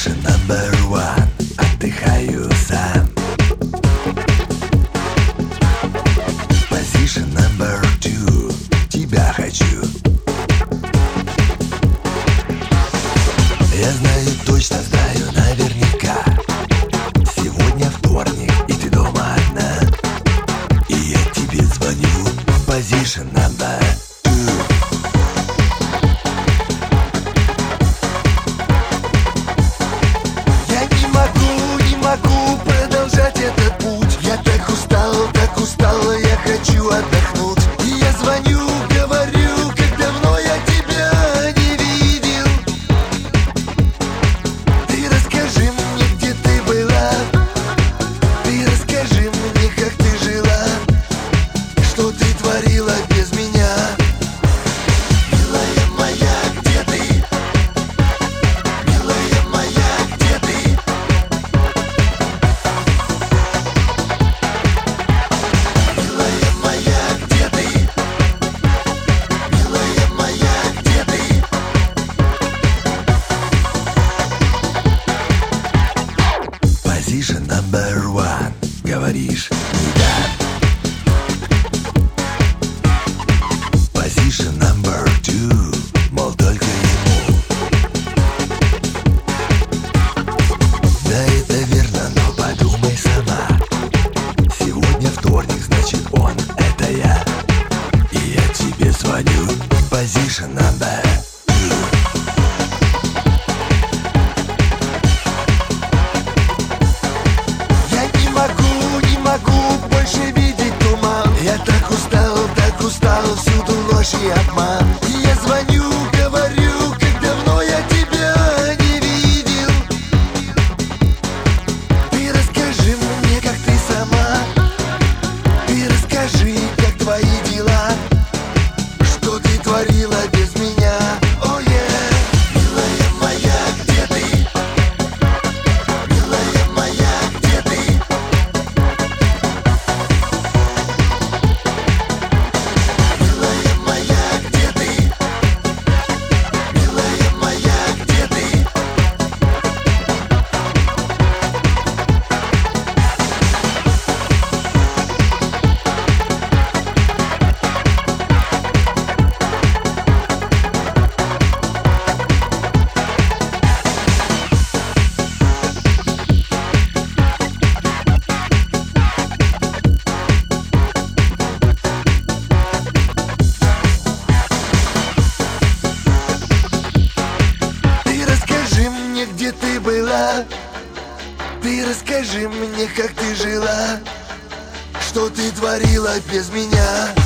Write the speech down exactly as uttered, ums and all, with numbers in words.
Position number one. Отдыхаю сам. Position number two. Тебя хочу. Я знаю, точно знаю, наверняка. Сегодня вторник, и ты дома одна. И я тебе звоню. Position number two. Я не могу, не могу продолжать этот путь. Я так устал, так устал, я хочу отдохнуть. И я звоню, говорю, как давно я тебя не видел. Ты расскажи мне, где ты была. Ты расскажи мне, как ты жила. Что ты творила без меня. Милая моя, где ты? Милая моя, где ты? Милая моя, где ты? Милая моя, где ты? Position number one. Говоришь, не да. Position number two. Мол, только ему. Да, это верно, но подумай сама. Сегодня вторник, значит он — это я. И я тебе звоню. Position number two. Я не могу, не могу больше видеть туман. Я так устал, так устал, всюду ложь и обман. И я звоню, говорю, как давно я тебя не видел. Ты расскажи мне, как ты сама. Ты расскажи, как твои дела. Что ты творила без меня. О, yeah. Милая моя, где ты? Милая моя, где ты? Милая моя, где ты? Милая моя, где ты? Ты расскажи мне, где ты была. Ты расскажи мне, как ты жила. Что ты творила без меня.